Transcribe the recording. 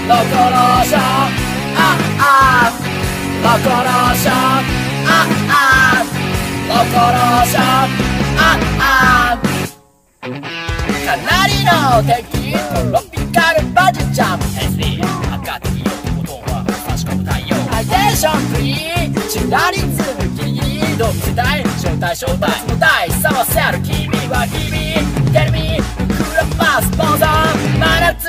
ロコローションロコローションロコローションかなりの敵トロピカルバジジャン SD 赤でいい男は差し込む太陽ハイテンションクリーンチラリズムギリギリ動物世代正体正体も大さわせる君は日々テレビクラブマスポンサー真夏